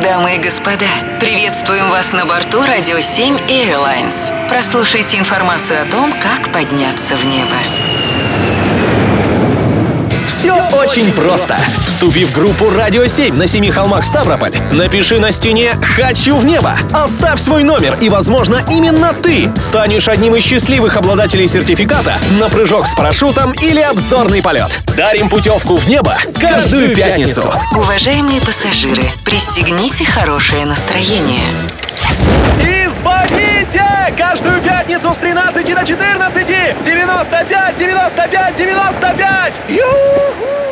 Дамы и господа, приветствуем вас на борту Радио 7 Airlines. Прослушайте информацию о том, как подняться в небо. Все очень просто. Вступи в группу «Радио 7» на Семи холмах Ставрополь. Напиши на стене «Хочу в небо». Оставь свой номер, и, возможно, именно ты станешь одним из счастливых обладателей сертификата на прыжок с парашютом или обзорный полет. Дарим путевку в небо каждую пятницу. Уважаемые пассажиры, пристегните хорошее настроение. И звоните каждую пятницу с 13 до 14 95 95 95. Ю-ху!